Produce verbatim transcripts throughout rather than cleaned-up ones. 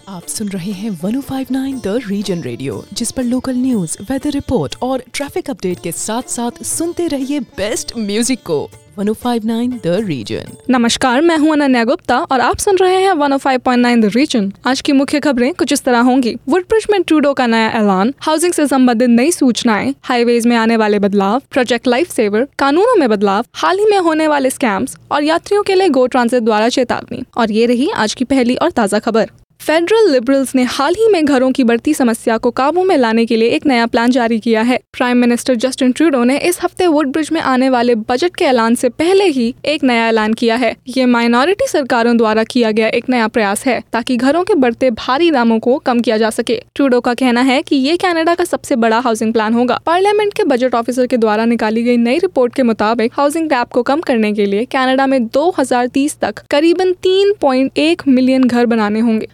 आप सुन रहे हैं one O five point nine the region radio, जिस पर लोकल न्यूज, वेदर रिपोर्ट और ट्रैफिक अपडेट के साथ साथ सुनते रहिए बेस्ट म्यूजिक को। One O five point nine the region. नमस्कार, मैं हूं अनन्या गुप्ता और आप सुन रहे हैं one O five point nine the region. आज की मुख्य खबरें कुछ इस तरह होंगी। वुडब्रिज में ट्रूडो का नया ऐलान, हाउसिंग से संबंधित नई सूचनाएं, हाईवेज में आने वाले बदलाव, प्रोजेक्ट लाइफ सेवर, कानूनों में बदलाव, हाल ही में होने वाले स्कैम्स और यात्रियों के लिए गो ट्रांजिट द्वारा चेतावनी। और ये रही आज की पहली और ताज़ा खबर। फेडरल लिबरल्स ने हाल ही में घरों की बढ़ती समस्या को काबू में लाने के लिए एक नया प्लान जारी किया है। प्राइम मिनिस्टर जस्टिन ट्रूडो ने इस हफ्ते वुडब्रिज में आने वाले बजट के ऐलान से पहले ही एक नया ऐलान किया है। ये माइनॉरिटी सरकारों द्वारा किया गया एक नया प्रयास है ताकि घरों के बढ़ते भारी दामों को कम किया जा सके। ट्रूडो का कहना है कि ये कनाडा का सबसे बड़ा हाउसिंग प्लान होगा। पार्लियामेंट के बजट ऑफिसर के द्वारा निकाली गई नई रिपोर्ट के मुताबिक हाउसिंग गैप को कम करने के लिए कनाडा में दो हजार तीस तक करीबन तीन पॉइंट एक मिलियन घर बनाने होंगे।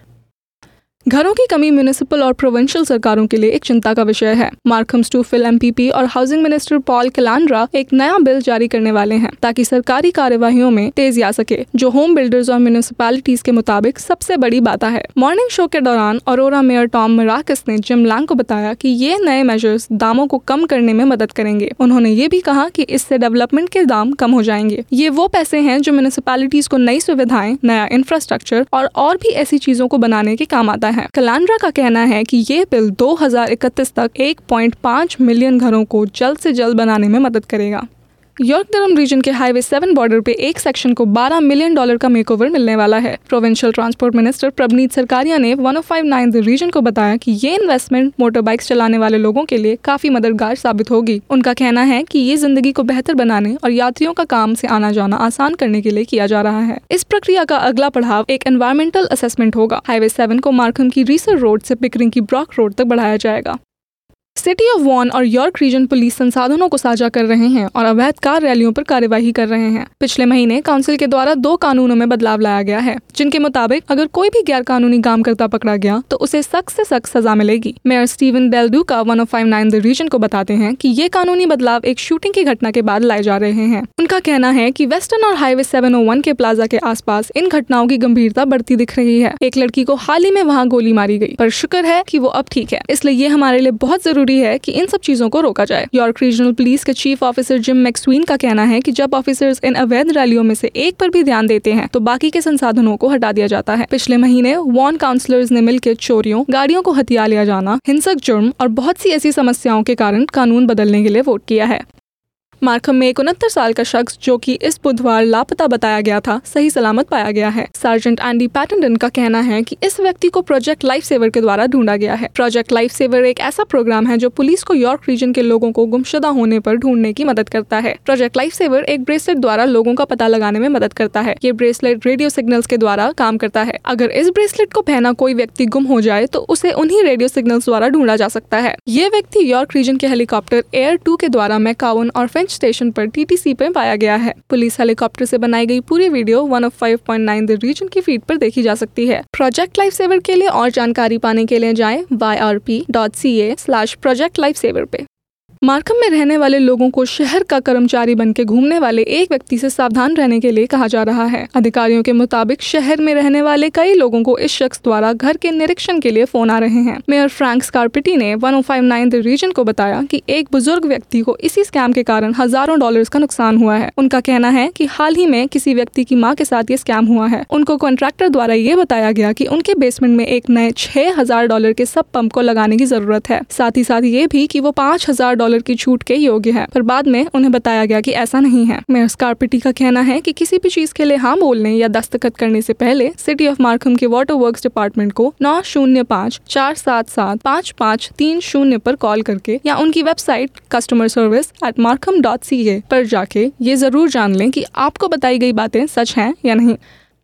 घरों की कमी म्युनिसिपल और प्रोविंशियल सरकारों के लिए एक चिंता का विषय है। मार्कम स्टूफिल एमपीपी और हाउसिंग मिनिस्टर पॉल कैलेंड्रा एक नया बिल जारी करने वाले हैं ताकि सरकारी कार्यवाहियों में तेजी आ सके, जो होम बिल्डर्स और म्युनिसिपैलिटीज के मुताबिक सबसे बड़ी बाधा है। मॉर्निंग शो के दौरान अरोरा मेयर टॉम मराकस ने जिम लैंग को बताया कि ये नए मेजर्स दामों को कम करने में मदद करेंगे। उन्होंने ये भी कहा कि इससे डेवलपमेंट के दाम कम हो जाएंगे। ये वो पैसे हैं जो म्युनिसिपैलिटीज को नई सुविधाएं, नया इंफ्रास्ट्रक्चर और और भी ऐसी चीजों को बनाने के काम आता है। कैलेंड्रा का कहना है कि ये बिल दो हजार इकतीस तक एक पॉइंट पाँच मिलियन घरों को जल्द से जल्द बनाने में मदद करेगा। यॉर्क डरहम रीजन के हाईवे सेवन बॉर्डर पे एक सेक्शन को बारह मिलियन डॉलर का मेकओवर मिलने वाला है। Provincial transport minister Prabmeet Sarkaria ने one O five point nine the region को बताया कि ये इन्वेस्टमेंट मोटर बाइक्स चलाने वाले लोगों के लिए काफी मददगार साबित होगी। उनका कहना है कि ये जिंदगी को बेहतर बनाने और यात्रियों का काम से आना जाना आसान करने के लिए किया जा रहा है। इस प्रक्रिया का अगला पड़ाव एक एनवायरमेंटल असेसमेंट होगा। हाईवे सेवन को मार्कम की रीसर रोड से पिकरिंग की ब्रॉक रोड तक बढ़ाया जाएगा। सिटी ऑफ वॉन और यॉर्क रीजन पुलिस संसाधनों को साझा कर रहे हैं और अवैध कार रैलियों पर कार्यवाही कर रहे हैं। पिछले महीने काउंसिल के द्वारा दो कानूनों में बदलाव लाया गया है, जिनके मुताबिक अगर कोई भी गैर कानूनी काम करता पकड़ा गया तो उसे सख्त से सख्त सजा मिलेगी। Mayor Steven Del Duca one O five nine the region को बताते हैं कि ये कानूनी बदलाव एक शूटिंग की घटना के बाद लाए जा रहे हैं। उनका कहना है कि वेस्टर्न और हाईवे सेवन ओ वन के प्लाजा के आसपास इन घटनाओं की गंभीरता बढ़ती दिख रही है। एक लड़की को हाल ही में वहाँ गोली मारी गई, पर शुक्र है कि वो अब ठीक है। इसलिए ये हमारे लिए बहुत जरूरी है कि इन सब चीजों को रोका जाए। यॉर्क रीजनल पुलिस के चीफ ऑफिसर जिम मैक्सवीन का कहना है कि जब ऑफिसर्स इन अवैध रैलियों में से एक पर भी ध्यान देते हैं तो बाकी के संसाधनों को हटा दिया जाता है। पिछले महीने वॉन काउंसलर्स ने मिलकर चोरियों, गाड़ियों को हथिया लिया जाना, हिंसक जुर्म और बहुत सी ऐसी समस्याओं के कारण कानून बदलने के लिए वोट किया है। मार्कम में एक उनहत्तर साल का शख्स जो कि इस बुधवार लापता बताया गया था, सही सलामत पाया गया है। सार्जेंट एंडी पैटनडन का कहना है कि इस व्यक्ति को प्रोजेक्ट लाइफ सेवर के द्वारा ढूंढा गया है। प्रोजेक्ट लाइफ सेवर एक ऐसा प्रोग्राम है जो पुलिस को यॉर्क रीजन के लोगों को गुमशुदा होने पर ढूंढने की मदद करता है। प्रोजेक्ट लाइफ सेवर एक ब्रेसलेट द्वारा लोगों का पता लगाने में मदद करता है। ये ब्रेसलेट रेडियो सिग्नल्स के द्वारा काम करता है। अगर इस ब्रेसलेट को पहना कोई व्यक्ति गुम हो जाए तो उसे उन्हीं रेडियो सिग्नल्स द्वारा ढूंढा जा सकता है। ये व्यक्ति यॉर्क रीजन के हेलीकॉप्टर एयर टू के द्वारा मैकाउन और फिंच स्टेशन पर टीटीसी पे पाया गया है। पुलिस हेलीकॉप्टर से बनाई गई पूरी video one O five point nine the region की फीड पर देखी जा सकती है। प्रोजेक्ट लाइफ सेवर के लिए और जानकारी पाने के लिए जाएं Y R P dot C A slash project life saver पे। मार्कम में रहने वाले लोगों को शहर का कर्मचारी बनकर घूमने वाले एक व्यक्ति से सावधान रहने के लिए कहा जा रहा है। अधिकारियों के मुताबिक शहर में रहने वाले कई लोगों को इस शख्स द्वारा घर के निरीक्षण के लिए फोन आ रहे हैं। मेयर फ्रैंक स्कारपिटी ने one O five point nine the region को बताया कि एक बुजुर्ग व्यक्ति को इसी स्कैम के कारण हजारों डॉलर्स का नुकसान हुआ है। उनका कहना है कि हाल ही में किसी व्यक्ति की माँ के साथ ये स्कैम हुआ है। उनको कॉन्ट्रैक्टर द्वारा ये बताया गया कि उनके बेसमेंट में एक नए छह हजार डॉलर के सब पंप को लगाने की जरूरत है। साथ ही साथ ये भी कि वो पाँच हजार डॉलर की छूट के योग्य है, पर बाद में उन्हें बताया गया कि ऐसा नहीं है। मेयर स्कारपिटी का कहना है कि किसी भी चीज के लिए हाँ बोलने या दस्तखत करने से पहले सिटी ऑफ मार्कम के वाटर वर्क्स डिपार्टमेंट को नौ शून्य पाँच चार सात सात पाँच पाँच तीन शून्य पर कॉल करके या उनकी website customer service at Markham dot C A पर जाके ये जरूर जान लें कि आपको बताई गई बातें सच हैं या नहीं।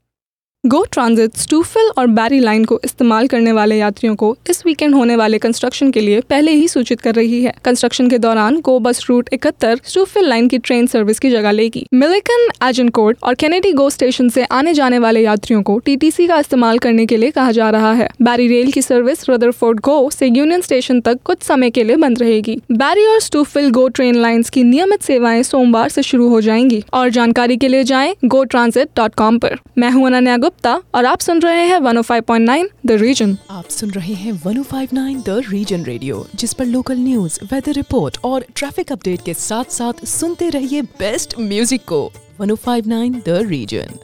गो ट्रांजिट स्टूफिल और बैरी लाइन को इस्तेमाल करने वाले यात्रियों को इस वीकेंड होने वाले कंस्ट्रक्शन के लिए पहले ही सूचित कर रही है। कंस्ट्रक्शन के दौरान गो बस रूट इकहत्तर स्टूफिल लाइन की ट्रेन सर्विस की जगह लेगी। मिलिकन, एजनकोर्ट और कैनेडी गो स्टेशन से आने जाने वाले यात्रियों को टीटीसी का इस्तेमाल करने के लिए कहा जा रहा है। बैरी रेल की सर्विस रदरफोर्ड गो से यूनियन स्टेशन तक कुछ समय के लिए बंद रहेगी। बैरी और स्टूफिल गो ट्रेन लाइन्स की नियमित सेवाएं सोमवार से शुरू हो जाएंगी और जानकारी के लिए जाएं गो ट्रांजिट डॉट कॉम पर। मैं हूं अनन्या गुप्ता और आप सुन रहे हैं one O five point nine the region. आप सुन रहे हैं one O five point nine the region radio, जिस पर लोकल न्यूज, वेदर रिपोर्ट और ट्रैफिक अपडेट के साथ साथ सुनते रहिए बेस्ट म्यूजिक को। One O five point nine the region.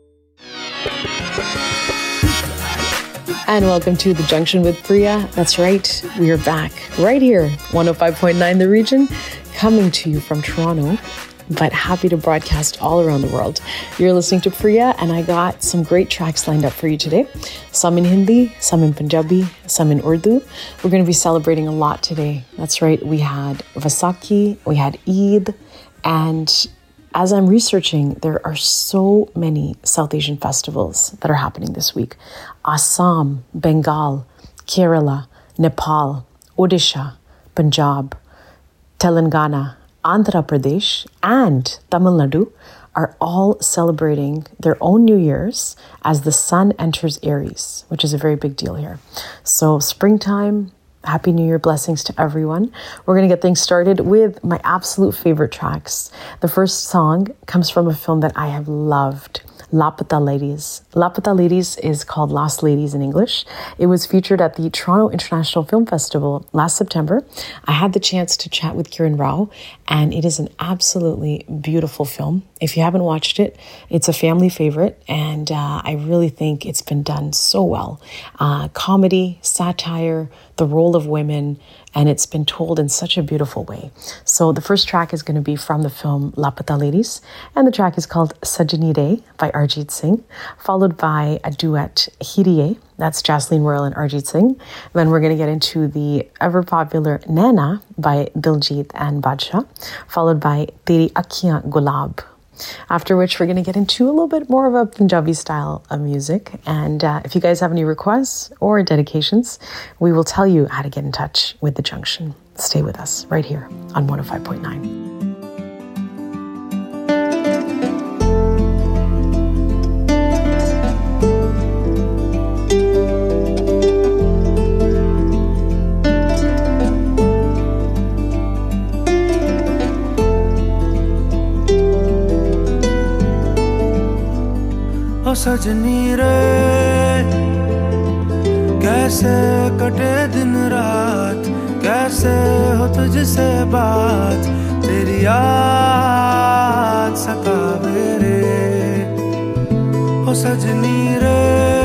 And welcome to The Junction with Priya. That's right, we are back right here, one oh five point nine The Region, coming to you from Toronto, but happy to broadcast all around the world. You're listening to Priya, and I got some great tracks lined up for you today. Some in Hindi, some in Punjabi, some in Urdu. We're going to be celebrating a lot today. That's right, we had Vaisakhi, we had Eid, and as I'm researching, there are so many South Asian festivals that are happening this week. Assam, Bengal, Kerala, Nepal, Odisha, Punjab, Telangana, Andhra Pradesh, and Tamil Nadu are all celebrating their own New Year's as the sun enters Aries, which is a very big deal here. So springtime, Happy New Year blessings to everyone. We're going to get things started with my absolute favorite tracks. The first song comes from a film that I have loved, Lapata Ladies. Lapata Ladies is called Lost Ladies in English. It was featured at the Toronto International Film Festival last September. I had the chance to chat with Kiran Rao, and it is an absolutely beautiful film. If you haven't watched it, it's a family favorite, and uh, I really think it's been done so well. Uh, comedy, satire, the role of women, and it's been told in such a beautiful way. So the first track is going to be from the film Lapata Ladies, and the track is called Sajni Re by Arjit Singh, followed by a duet, Hiriye, that's Jasleen Royal and Arjit Singh. Then we're going to get into the ever-popular Naina by Diljit and Badshah, followed by Teri Akhiyan Gulab. After which we're going to get into a little bit more of a Punjabi style of music. And uh, if you guys have any requests or dedications, we will tell you how to get in touch with The Junction. Stay with us right here on one oh five point nine. सजनी रे कैसे कटे दिन रात, कैसे हो तुझसे बात, तेरी याद सतावे रे। ओ सजनी रे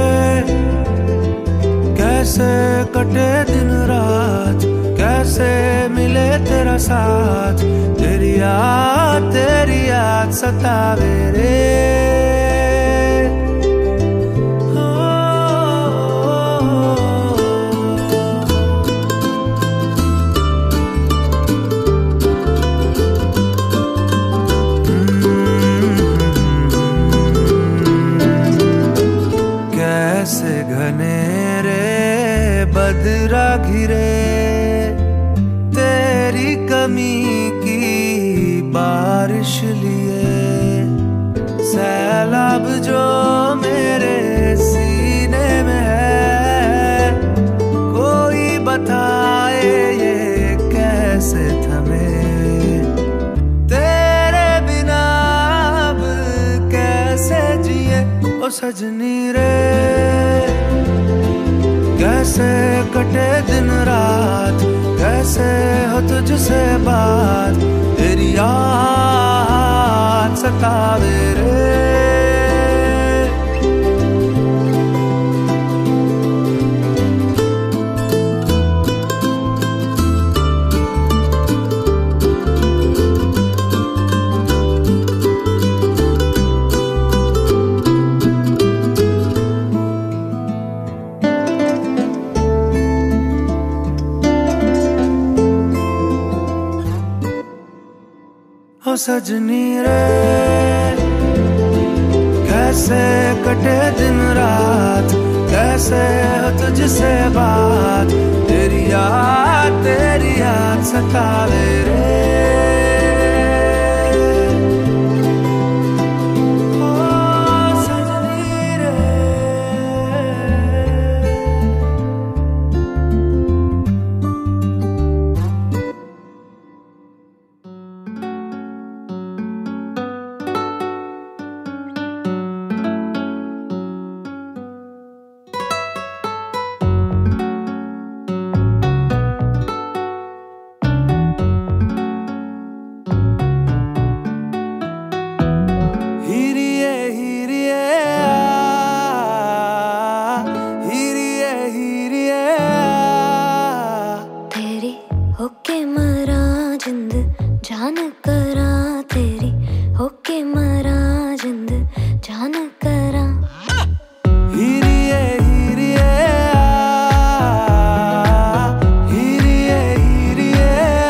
कैसे कटे दिन रात, कैसे मिले तेरा साथ, तेरी याद तेरी याद सतावे रे। बदरा घिरे तेरी कमी की बारिश लिए, सैलाब जो मेरे सीने में है, कोई बताए ये कैसे थमे, तेरे बिना अब कैसे जिए। ओ सजनी रे कैसे कटे दिन रात, कैसे हो तुझसे बात, तेरी याद सतावे रे। ओ सजनी रे कैसे कटे दिन रात, कैसे हो तुझसे बात, तेरी याद तेरी याद सतावे रे। जान करा तेरी होके मरा जिंद जान करा हीरिए हीरिए हीरिए हीरिए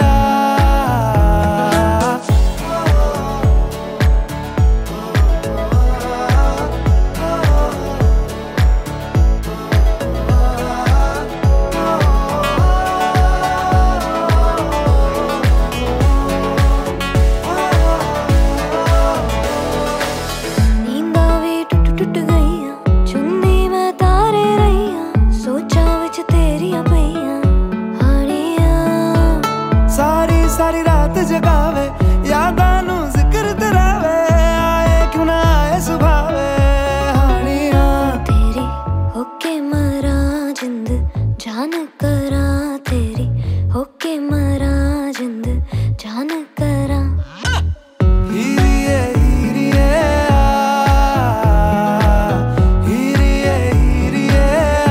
सारी रात जगावे यादां नू जिक्र तरावे आए क्यों ना आए सुभावे हानियां तेरी होके मरा जिंद जान करा तेरी होके मरा जिंद जान करा हीरिए हीरिए हीरिए हीरिए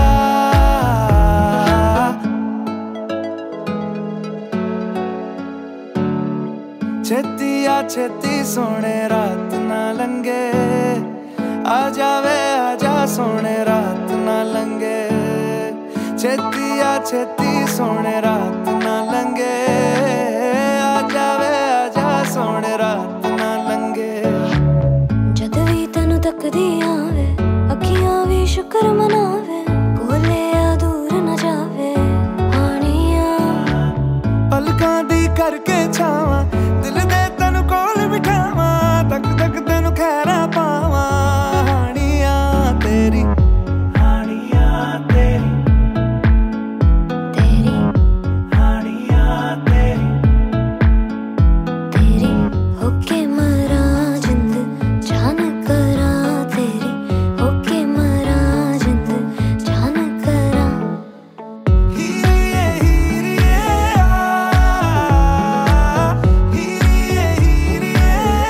छेती आ छेती सोने रात ना लंगे आ जावे आजा सोने रात ना लंगे छेती आ छेती सोने रात ना लंगे आ जावे आजा सोने रात ना लंगे जद भी तैनू तकदी आवे अखियां भी शुक्र मनावे कोले आ दूर न जावे हानियां पलकां दी करके छावां दिल दे तैनू कोल बिठावां तक तक तैनू खैरा पावां हानियां तेरी हानियां तेरी तेरी हानियां तेरी तेरी होके मरा जिंद जान करा तेरी होके मरा जिंद जान करा हीरिए हीरिए हीरिए हीरिए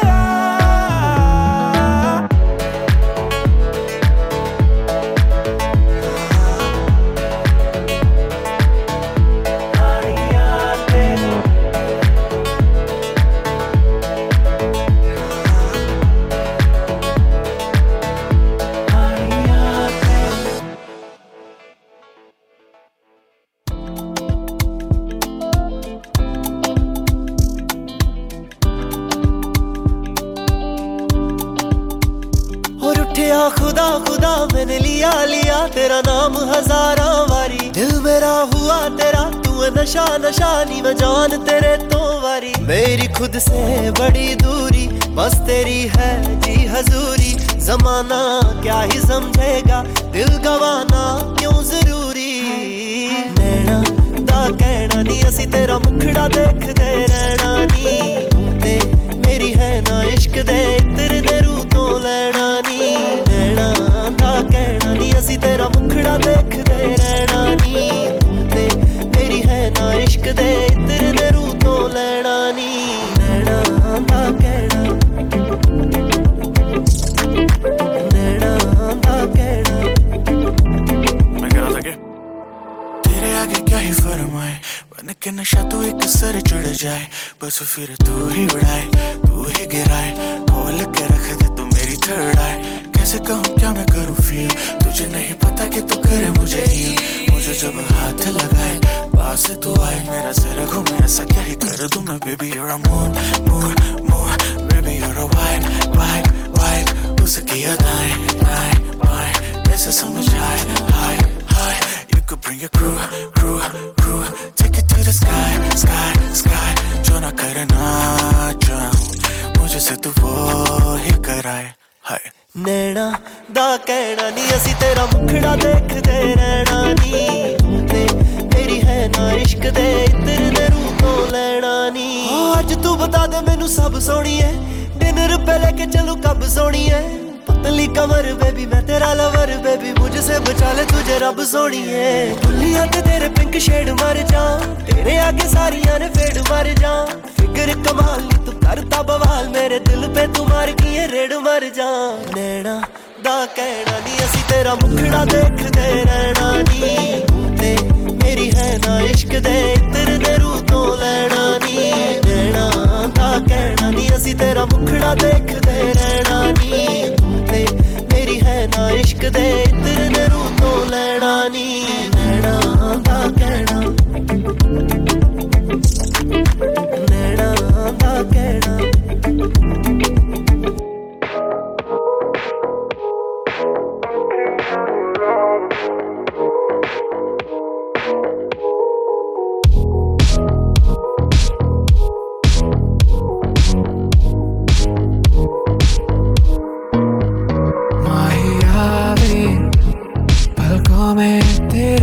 और उठिया खुदा खुदा मैंने लिया लिया तेरा नाम हजारा वारी दिल मेरा हुआ तेरा तू नशा नशा नी मैं जान तेरे तो वारी मेरी खुद से बड़ी दूरी बस तेरी है जी हजूरी जमाना क्या ही समझेगा दिल गवाना क्यों जरूरी नैना दा कहना नी असी तेरा मुखड़ा देखदे रहना नी ते मेरी है ना इश्क दे तेरे दे रू तो लेना नी नैना दा कहना नी असी तेरा मुखड़ा देखदे रहना नी ते मेरी है ना इश्क दे तेरे दे रू तो लेना नी नैना दा कहना नैना दा कहना मैं कह रहा था कि तेरे आगे क्या ही फरमाए बन के नशा तो एक सर चढ़ जाए बस फिर तू ही उड़ाए तू ही गिराए खोल के रख दे तू मेरी थर्ड आए कैसे कहूँ क्या मैं करूँ फील तुझे नहीं पता कि तू करे मुझे हील मुझे जब हाथ लगाए पास तू आए मेरा जरा घूमे ऐसा क्या ही कर दूँ मैं baby you're a moon moon moon baby you're a white white white उसकी अदाएं दाएं बाएं ऐसे समझ आए हाय हाय you could bring your crew crew crew take it to the sky sky sky जो ना करना चाहूँ मुझे से तू वो ही कराए हाय नैना दा कहना नी असी तेरा मुखड़ा देखदे रहना नी ते मेरी है ना इश्क दे तेरे दे रू तो लेना नी आज तू बता दे मैनू सब सोनी है डिनर पे लेके चलूं कब सोनी है पतली कमर बेबी मैं तेरा लवर बेबी मुझसे बचा ले तुझे रब सोनी है दुनिया ते तेरे पिंक शेड मर जा तेरे आगे सारियां ने फेड मर जा फिगर कमाल नी तू करता बवाल मेरे दिल पे तू मार की ये रेड मर जा नैना दा कहना नी असी तेरा मुखड़ा देखदे रहना नी ते मेरी है ना इश्क दे तेरे दे रू तो लेना नी नैना दा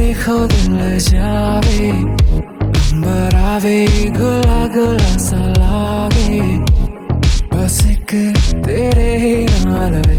देखो दिल जावे अंबर आवे गुला गुला सा लागे बस एक तेरे नाल वे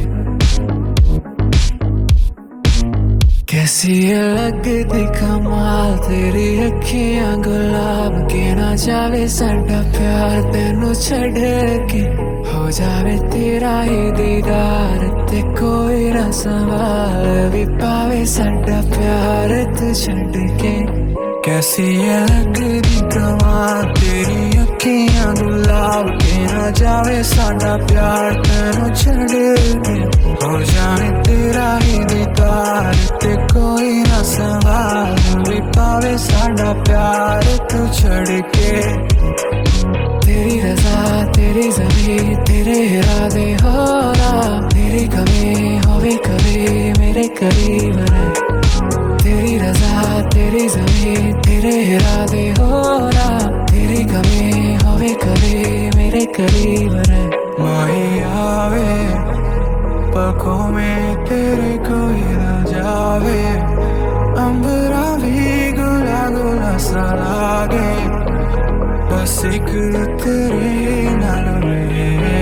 कैसी लगदी कमाल तेरी अखियां गुलाब के ना जावे साडा प्यार तेनू छड़ के हो जावे तेरा ही दीदार ते कोई ना संभाल भी पावे साडा प्यार तू छड़ के कैसी लगदी कमाल तेरी अखियां गुलाब के ना जावे साडा प्यार तेनू छड़ के हो जावे तेरा ही दीदार ते कोई ना संभाल भी पावे साडा प्यार तू छड़ के तेरी रज़ा तेरी ज़मीं तेरे इरादे हो रहा तेरी कमी होवे कभी मेरे करीब रहे तेरी रज़ा तेरी ज़मीं तेरे इरादे हो रहा तेरी कमी होवे कभी मेरे करीब रहे माही आवे पलकों में तेरे कोई ना जावे अंबरा भी गुला गुला सा लागे बस एक तेरे नाल रहे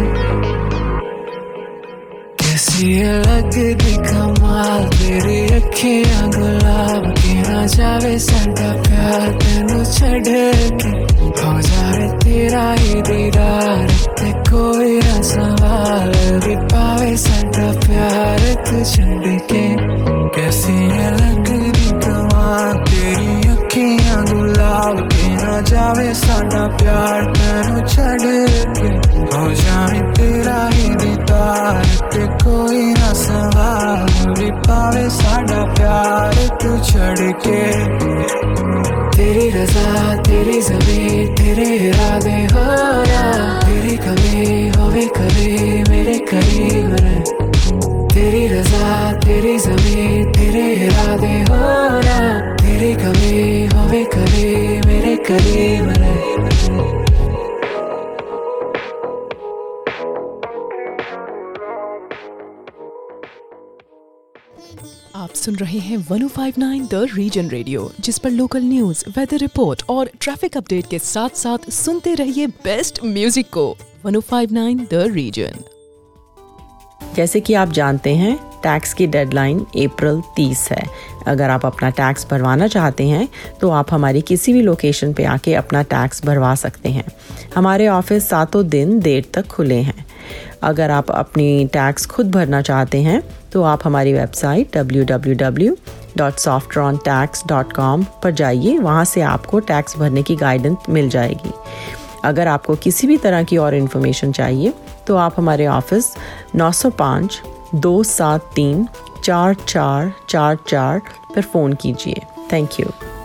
कैसी लगदी कमाल तेरी अखियां गुलाब के ना जावे साडा प्यार तेनू छड़ के हो जावे तेरा ही दीदार ते कोई ना संभाल भी पावे साडा प्यार तू छड़ के कैसी लगदी कमाल तेरी अखियां गुलाब के ना जावे साडा प्यार तेनू छड़ के हो जावे तेरा ही दीदार ते कोई ना संभाल भी पावे साडा प्यार तू छड़ के तेरी रज़ा तेरी ज़मीं तेरे इरादे हो रहा तेरी कमी होवे कभी मेरे करीब रहे तेरी रज़ा तेरी ज़मीं तेरे इरादे हो रहा तेरी कमी होवे कभी मेरे करीब रहे आप सुन रहे हैं one O five point nine the region radio, जिस पर लोकल न्यूज, वेदर रिपोर्ट और ट्रैफिक अपडेट के साथ साथ सुनते रहिए बेस्ट म्यूजिक को। One O five point nine the region. जैसे कि आप जानते हैं, टैक्स की डेडलाइन अप्रैल तीस है। अगर आप अपना टैक्स भरवाना चाहते हैं तो आप हमारी किसी भी लोकेशन पे आके अपना टैक्स भरवा सकते हैं। हमारे ऑफिस सातों दिन देर तक खुले हैं। अगर आप अपनी टैक्स खुद भरना चाहते हैं तो आप हमारी website W W W dot softron tax dot com पर जाइए। वहाँ से आपको टैक्स भरने की गाइडेंस मिल जाएगी। अगर आपको किसी भी तरह की और इन्फॉर्मेशन चाहिए तो आप हमारे ऑफिस नौ सौ पाँच दो सात तीन चार चार चार चार पर फ़ोन कीजिए। Thank you.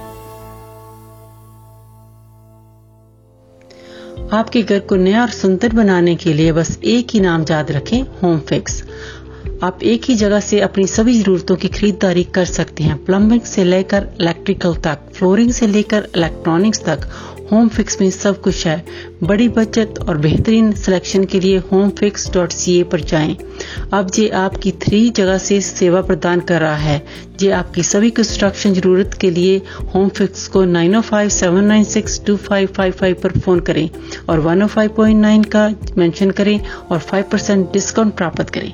आपके घर को नया और सुंदर बनाने के लिए बस एक ही नाम याद रखें, होम फिक्स। आप एक ही जगह से अपनी सभी जरूरतों की खरीदारी कर सकते हैं। प्लम्बिंग से लेकर इलेक्ट्रिकल तक, फ्लोरिंग से लेकर इलेक्ट्रॉनिक्स तक, होम फिक्स में सब कुछ है। बड़ी बचत और बेहतरीन सिलेक्शन के लिए Home Fix dot C A पर जाएं। अब जे आपकी थ्री जगह से सेवा प्रदान कर रहा है। जे आपकी सभी कंस्ट्रक्शन जरूरत के लिए होम फिक्स को nine oh five seven nine six two five five five पर फोन करें और वन ओ फाइव पॉइंट नाइन का मेंशन करें और फाइव परसेंट डिस्काउंट प्राप्त करें।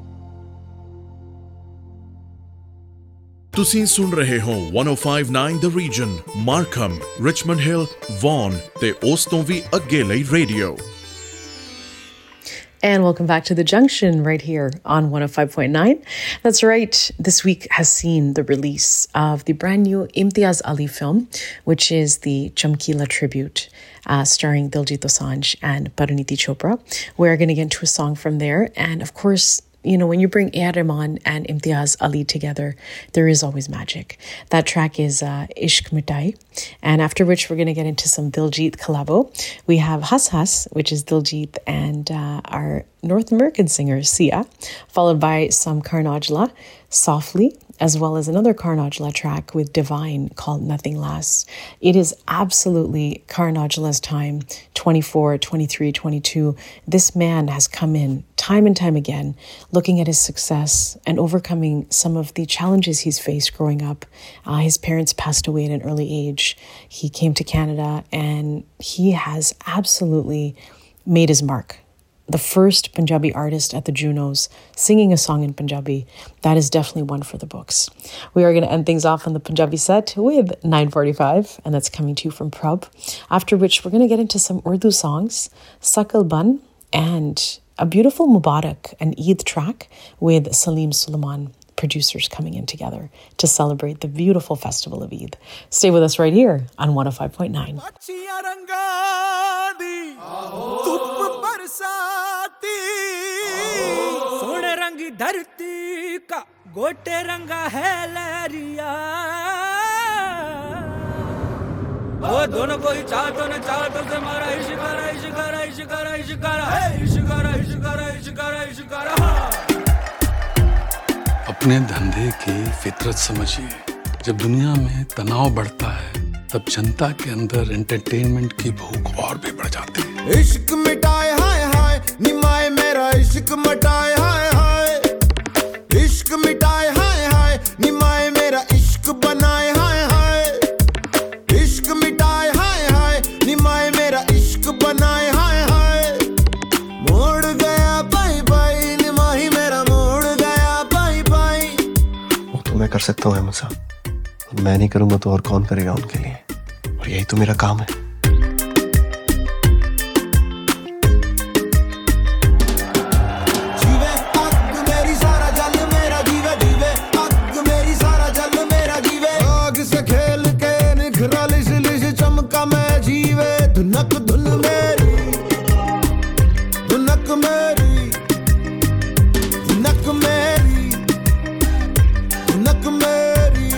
ਤੁਸੀਂ ਸੁਣ ਰਹੇ ਹੋ one O five point nine the region, Markham, Richmond Hill, Vaughan ਤੇ ਉਸ ਤੋਂ ਵੀ ਅੱਗੇ ਲਈ radio. And welcome back to The Junction right here on one oh five point nine. That's right. This week has seen the release of the brand new Imtiaz Ali film, which is the Chamkila tribute, uh, starring Diljit Dosanjh and Parineeti Chopra. We're going to get into a song from there. And of course, you know, when you bring A R Rahman and Imtiaz Ali together, there is always magic. That track is uh, Ishq Mitai. And after which we're going to get into some Diljit collabo. We have Has Has, which is Diljit and uh, our North American singer, Sia, followed by some Karan Aujla, Softly, as well as another Karan Aujla track with Divine called Nothing Lasts. It is absolutely Karan Aujla's time, twenty-four, twenty-three, twenty-two. This man has come in time and time again, looking at his success and overcoming some of the challenges he's faced growing up. Uh, his parents passed away at an early age. He came to Canada and he has absolutely made his mark. The first Punjabi artist at the Junos singing a song in Punjabi, that is definitely one for the books. We are going to end things off on the Punjabi set with nine forty-five, and that's coming to you from Prab, after which we're going to get into some Urdu songs, Sakal Ban, and a beautiful Mubarak, an Eid track with Salim Sulaiman, producers coming in together to celebrate the beautiful festival of Eid. Stay with us right here on one oh five point nine. सोने रंगी धरती का गोटे रंगा है लहरिया ओ दोनों कोई चाहतो न चाहतो से मारा इश्कारा इश्कारा इश्कारा इश्कारा है इश्कारा इश्कारा इश्कारा इश्कारा अपने धंधे की फितरत समझिए जब दुनिया में तनाव बढ़ता है तब जनता के अंदर एंटरटेनमेंट की भूख और भी बढ़ जाती है इश्क मिटाए हाय हाय निमाए मेरा इश्क मिटाए हाय हाय इश्क मिटाए हाय हाय निमाए मेरा इश्क बनाए हाय हाय इश्क मिटाए हाय हाय निमाए मेरा इश्क बनाए हाय हाय मोड़ गया बाई बाई निमाही मेरा मोड़ गया बाई बाई वो तो मैं कर सकता हूँ मुझसे मैं नहीं करूंगा तो और कौन करेगा उनके लिए और यही तो मेरा काम है धुनक धुन मेरी धुनक मेरी धुनक मेरी धुनक मेरी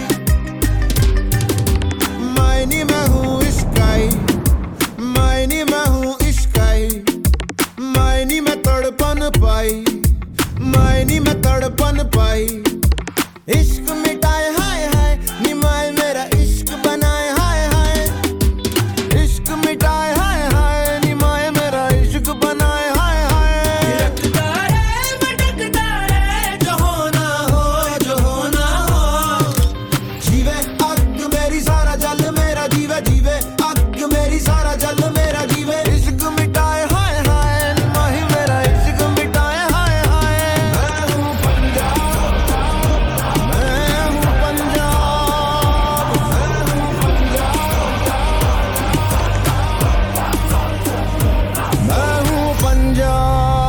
मायनी मैं हूँ इश्काई मायनी मैं हूँ इश्काई मायनी मैं तड़पन पाई मायनी मैं तड़पन पाई इश्क मिटाए हाय हाय निमाए मेरा इश्क बनाए हाय हाय इश्क मिटाए हाय हाय निमाए मेरा इश्क बनाए हाय हाय रखता रे भटकता रे जो होना हो जो होना हो जीवे अग मेरी सारा जल मेरा जीवे जीवे अग मेरी सारा जल मेरा जीवे इश्क मिटाए हाय हाय निमाही मेरा इश्क मिटाए हाय हाय मैं हूँ पंजाब मैं हूँ पंजाब मैं हूँ Punjab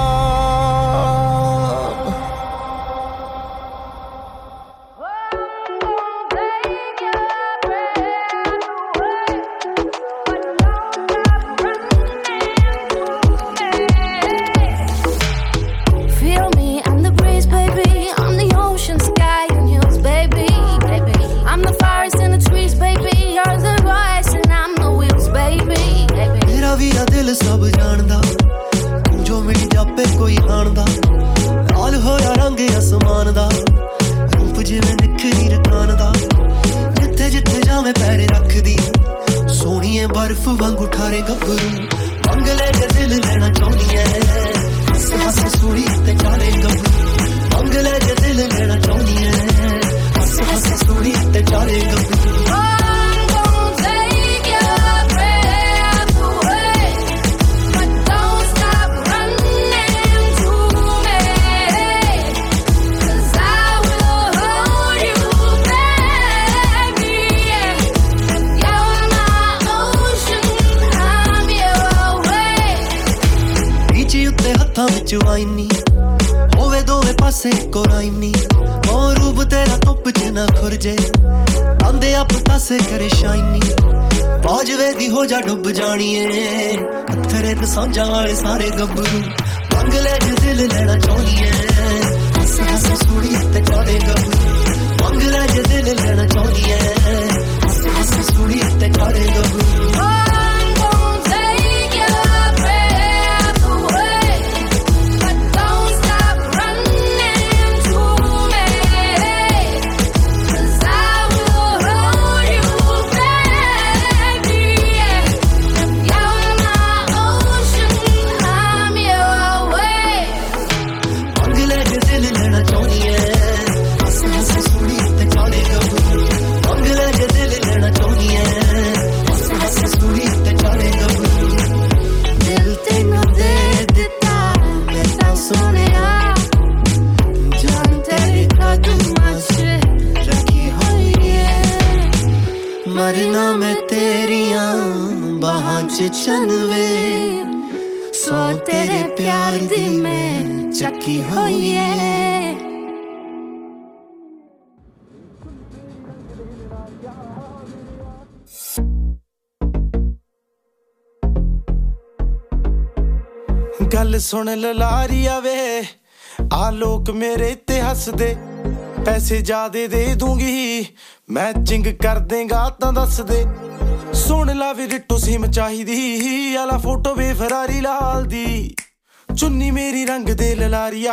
Feel me, I'm the breeze, baby. I'm the ocean, sky, and hills, baby, baby. I'm the forest and the trees, baby. You're the voice and I'm the wheels, baby, baby. मेरा वीरा दिल सब जानदा जो मिट जापे कोई हाणदा लाल होया रंग आसमान दा रूप जिवें निखरी रकान दा जिथे जिथे जावे पैर रखदी सोहणीए बर्फ वांगू ठारे गब्बरू मंगले जे दिल लेना चाहुंदी ऐ हस हस सूड़ी ते चाले गब्बरू मंगले जे दिल लेना चाहुंदी ऐ हस हस सूड़ी ते चाले गब्बरू I'm gonna take your breath away, but don't stop running to me, 'cause I will hold you, baby. You're my ocean, I'm your wave. नीचे उत्ते हत्थां विच वाइनी होवे दोवे पासे कोराइनी ओ रूप तेरा धुप च ना खुरजे आंदे आप तासे करे शाइनी बाजवे दी हो जा डुब जानिए पत्थरे ते सांझा वाले सारे गब्बरू मंगले जे दिल लेना चाहुंदी ऐ हस हस सूड़ी ते चाले गब्बरू मंगले जे दिल लेना चाहुंदी ऐ हस हस सूड़ी ते चाले गब्बरू I'm gonna take your breath away, but don't stop running to me, मारना मैं तेरिया बाहां च चनवे सौ तेरे प्यार दी मैं चक्की होई है गल सुन ललारिया वे आ लोग मेरे ते हस दे पैसे ज्यादा दे दूंगी मैचिंग कर देगा तां दस दे सुन ला वे डिट्टो सिम चाहिदी आला फोटो वे फरारी लाल दी चुन्नी मेरी रंग दे ललारिया